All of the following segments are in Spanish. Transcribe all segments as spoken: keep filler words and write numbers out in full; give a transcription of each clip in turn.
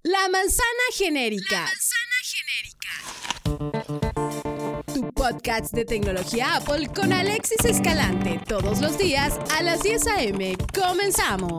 La manzana genérica. La manzana genérica. Tu podcast de tecnología Apple con Alexis Escalante. Todos los días a las diez a eme. Comenzamos.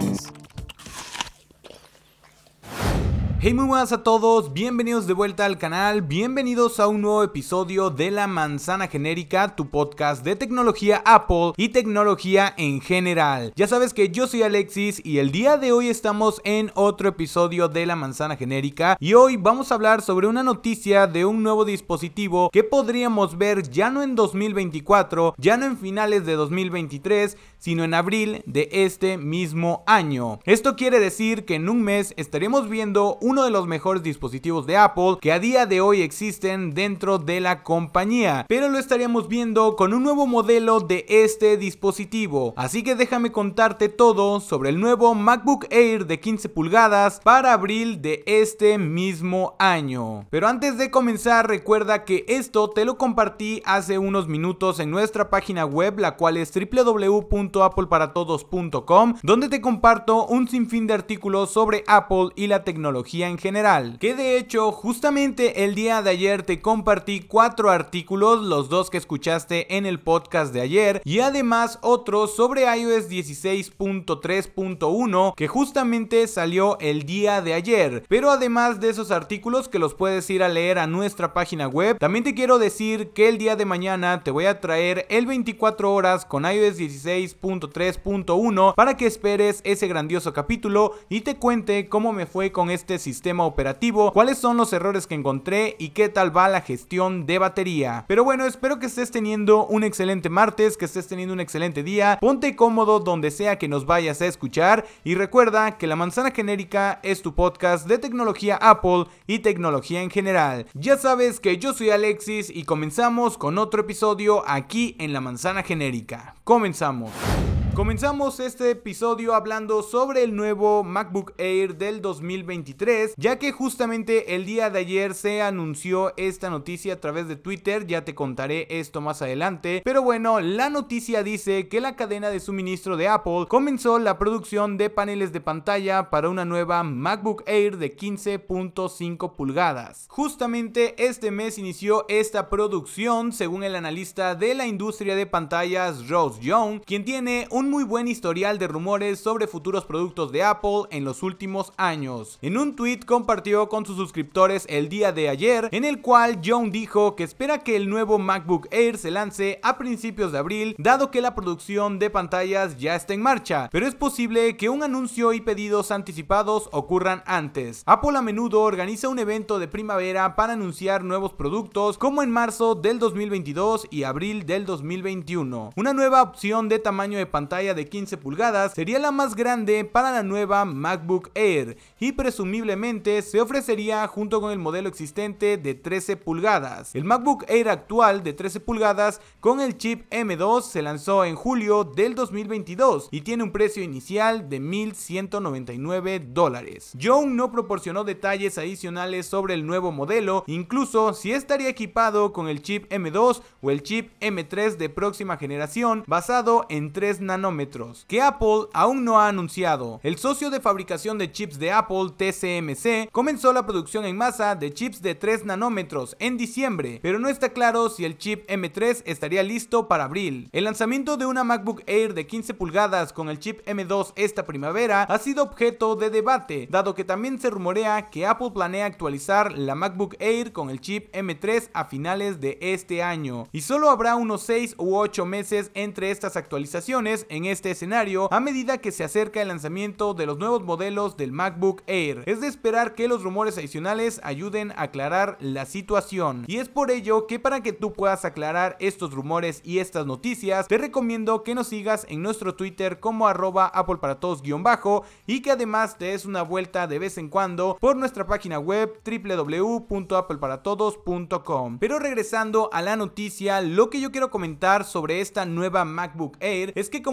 Hey, muy buenas a todos, bienvenidos de vuelta al canal, bienvenidos a un nuevo episodio de La Manzana Genérica, tu podcast de tecnología Apple y tecnología en general. Ya sabes que yo soy Alexis y el día de hoy estamos en otro episodio de La Manzana Genérica y hoy vamos a hablar sobre una noticia de un nuevo dispositivo que podríamos ver ya no en dos mil veinticuatro, ya no en finales de dos mil veintitrés, sino en abril de este mismo año. Esto quiere decir que en un mes estaremos viendo uno de los mejores dispositivos de Apple que a día de hoy existen dentro de la compañía, pero lo estaríamos viendo con un nuevo modelo de este dispositivo. Así que déjame contarte todo sobre el nuevo MacBook Air de quince pulgadas para abril de este mismo año. Pero antes de comenzar, recuerda que esto te lo compartí hace unos minutos en nuestra página web, la cual es doble u doble u doble u punto apple para todos punto com, donde te comparto un sinfín de artículos sobre Apple y la tecnología en general, que de hecho justamente el día de ayer te compartí cuatro artículos, los dos que escuchaste en el podcast de ayer y además otro sobre iOS dieciséis punto tres punto uno que justamente salió el día de ayer. Pero además de esos artículos que los puedes ir a leer a nuestra página web, también te quiero decir que el día de mañana te voy a traer el veinticuatro horas con iOS dieciséis punto tres punto uno para que esperes ese grandioso capítulo y te cuente cómo me fue con este sistema operativo, cuáles son los errores que encontré y qué tal va la gestión de batería. Pero bueno, espero que estés teniendo un excelente martes, que estés teniendo un excelente día. Ponte cómodo donde sea que nos vayas a escuchar y recuerda que La Manzana Genérica es tu podcast de tecnología Apple y tecnología en general. Ya sabes que yo soy Alexis y comenzamos con otro episodio aquí en La Manzana Genérica. Comenzamos. Comenzamos este episodio hablando sobre el nuevo MacBook Air del dos mil veintitrés, ya que justamente el día de ayer se anunció esta noticia a través de Twitter, ya te contaré esto más adelante, pero bueno, la noticia dice que la cadena de suministro de Apple comenzó la producción de paneles de pantalla para una nueva MacBook Air de quince punto cinco pulgadas. Justamente este mes inició esta producción, según el analista de la industria de pantallas Ross Young, quien tiene un muy buen historial de rumores sobre futuros productos de Apple en los últimos años. En un tweet compartió con sus suscriptores el día de ayer, en el cual Young dijo que espera que el nuevo MacBook Air se lance a principios de abril, dado que la producción de pantallas ya está en marcha, pero es posible que un anuncio y pedidos anticipados ocurran antes. Apple a menudo organiza un evento de primavera para anunciar nuevos productos, como en marzo del dos mil veintidós y abril del dos mil veintiuno. Una nueva opción de tamaño de pantalla de quince pulgadas sería la más grande para la nueva MacBook Air y presumiblemente se ofrecería junto con el modelo existente de trece pulgadas. El MacBook Air actual de trece pulgadas con el chip eme dos se lanzó en julio del dos mil veintidós y tiene un precio inicial de mil ciento noventa y nueve dólares. Young no proporcionó detalles adicionales sobre el nuevo modelo, incluso si estaría equipado con el chip eme dos o el chip eme tres de próxima generación basado en tres nanómetros, que Apple aún no ha anunciado. El socio de fabricación de chips de Apple, T S M C, comenzó la producción en masa de chips de tres nanómetros en diciembre, pero no está claro si el chip eme tres estaría listo para abril. El lanzamiento de una MacBook Air de quince pulgadas con el chip eme dos esta primavera ha sido objeto de debate, dado que también se rumorea que Apple planea actualizar la MacBook Air con el chip eme tres a finales de este año, y solo habrá unos seis u ocho meses entre estas actualizaciones en este escenario a medida que se acerca el lanzamiento de los nuevos modelos del MacBook Air. Es de esperar que los rumores adicionales ayuden a aclarar la situación, y es por ello que para que tú puedas aclarar estos rumores y estas noticias te recomiendo que nos sigas en nuestro Twitter como arroba Apple para todos guión bajo y que además te des una vuelta de vez en cuando por nuestra página web doble u doble u doble u punto apple para todos punto com. Pero regresando a la noticia, lo que yo quiero comentar sobre esta nueva MacBook Air es que, como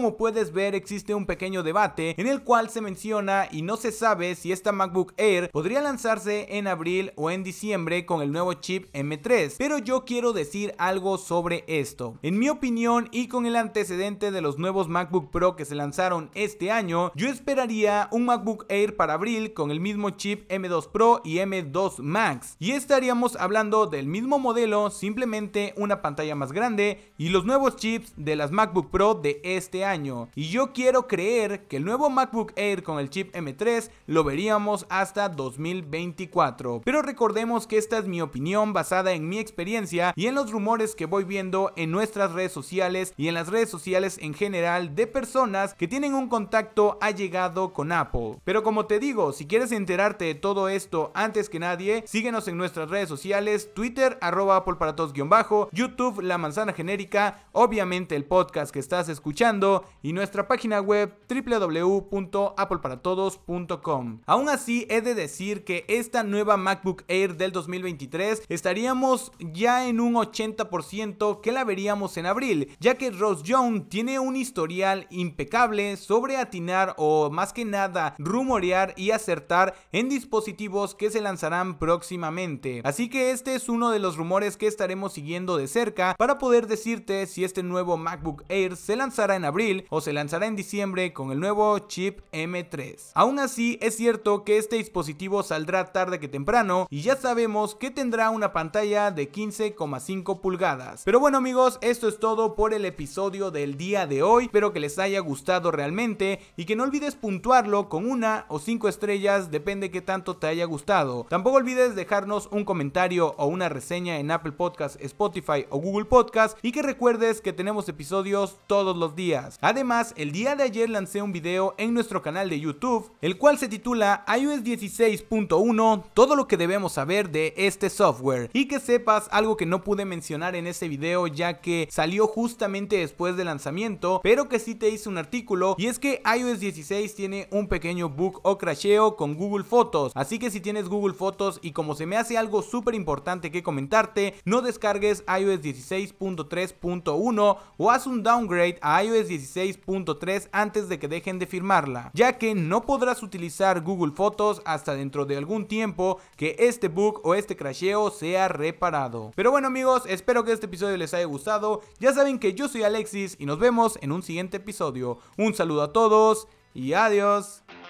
como puedes ver existe un pequeño debate en el cual se menciona y no se sabe si esta MacBook Air podría lanzarse en abril o en diciembre con el nuevo chip M tres, pero yo quiero decir algo sobre esto. En mi opinión y con el antecedente de los nuevos MacBook Pro que se lanzaron este año, yo esperaría un MacBook Air para abril con el mismo chip M dos Pro y M dos Max, y estaríamos hablando del mismo modelo, simplemente una pantalla más grande y los nuevos chips de las MacBook Pro de este año. Y yo quiero creer que el nuevo MacBook Air con el chip M tres lo veríamos hasta dos mil veinticuatro, pero recordemos que esta es mi opinión basada en mi experiencia y en los rumores que voy viendo en nuestras redes sociales y en las redes sociales en general de personas que tienen un contacto allegado con Apple. Pero como te digo, si quieres enterarte de todo esto antes que nadie, síguenos en nuestras redes sociales: Twitter arroba Apple para todos guión bajo, YouTube La Manzana Genérica, obviamente el podcast que estás escuchando y nuestra página web doble u doble u doble u punto apple para todos punto com. Aún así he de decir que esta nueva MacBook Air del dos mil veintitrés estaríamos ya en un ochenta por ciento que la veríamos en abril, ya que Ross Young tiene un historial impecable sobre atinar o más que nada rumorear y acertar en dispositivos que se lanzarán próximamente. Así que este es uno de los rumores que estaremos siguiendo de cerca para poder decirte si este nuevo MacBook Air se lanzará en abril o se lanzará en diciembre con el nuevo chip M tres. Aún así es cierto que este dispositivo saldrá tarde que temprano y ya sabemos que tendrá una pantalla de quince coma cinco pulgadas. Pero bueno amigos, esto es todo por el episodio del día de hoy. Espero que les haya gustado realmente y que no olvides puntuarlo con una o cinco estrellas, depende que tanto te haya gustado. Tampoco olvides dejarnos un comentario o una reseña en Apple Podcast, Spotify o Google Podcast, y que recuerdes que tenemos episodios todos los días. Además, el día de ayer lancé un video en nuestro canal de YouTube, el cual se titula iOS dieciséis punto uno, todo lo que debemos saber de este software, y que sepas algo que no pude mencionar en ese video ya que salió justamente después del lanzamiento, pero que sí te hice un artículo, y es que iOS dieciséis tiene un pequeño bug o crasheo con Google Fotos, así que si tienes Google Fotos y como se me hace algo súper importante que comentarte, no descargues iOS dieciséis punto tres punto uno o haz un downgrade a iOS dieciséis punto tres antes de que dejen de firmarla, ya que no podrás utilizar Google Fotos hasta dentro de algún tiempo que este bug o este crasheo sea reparado. Pero bueno amigos, espero que este episodio les haya gustado. Ya saben que yo soy Alexis y nos vemos en un siguiente episodio. Un saludo a todos y adiós.